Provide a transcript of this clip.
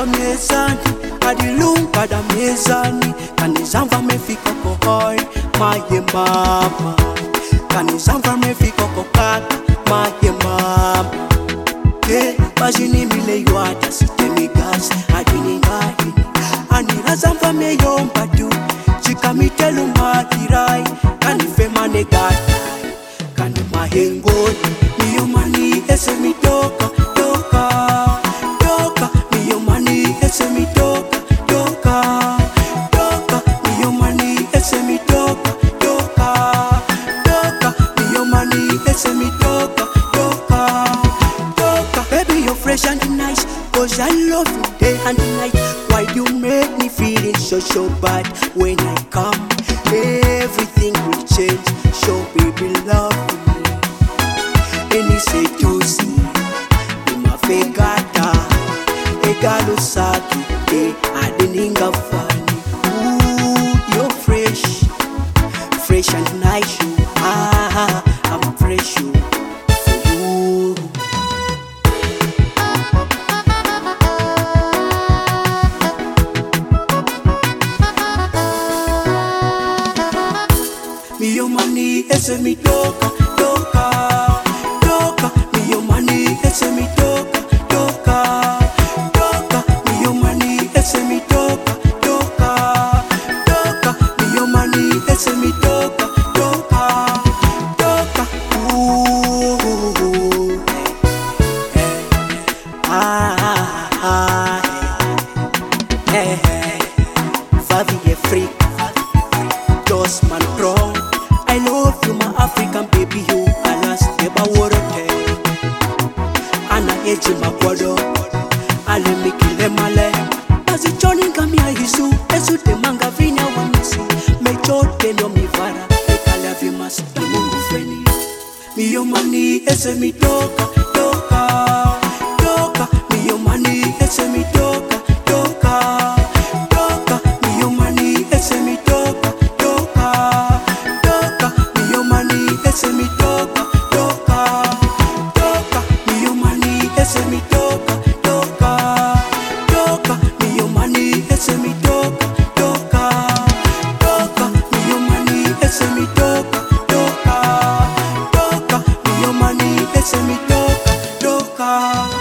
mezani, adilunga da mezani. Kanizamva mefika kohoi, maye mama. Kanizamva mefika kokaka, maye mama. Bajini mile yuata sitemi gas, adini ngahi. Anirazamva meyomba du, chika mitelu makirai. Kanifema negata, kani mahengoni. Miyomani ese mitoka, toka, toka. Miyomani ese mitoka, toka, toka. Miyomani ese mitoka, toka, toka. Miyomani ese mitoka, toka, toka. Baby, you're fresh and nice, 'cause I love you day and night. Why you make me feeling so bad? When I come, everything will change. So baby, love me. And he say to see, Ima fegata, egalo saki, adeninga fani. Ooh, you're fresh, fresh and nice. You, I'm fresh. You. Ooh. Miyomani ese mitoka, toka, toka. Miyomani ese mitoka, toka, toka. Miyomani ese mitoka, toka, toka. Miyomani ese mitoka, toka, toka. Ooh, Favi Africa, Josman Pro. I love you, my African baby, you alas neba worote. Ana eji makwado, ale mikile male. Azi choni ngamia hisu, esu te manga vinya wamisi. Mechote no mivara, ekala vimas imungu feni. Miyomani ese mitoka, toka, toka. Miyomani ese mitoka, toka, toka. Miyomani ese mitoka, toka, toka. Miyomani ese mitoka, toka, toka. Miyomani ese mitoka, toka, toka. Miyomani ese mitoka, toka, toka. Miyomani ese mitoka, toka, toka. Miyomani ese mitoka, toka.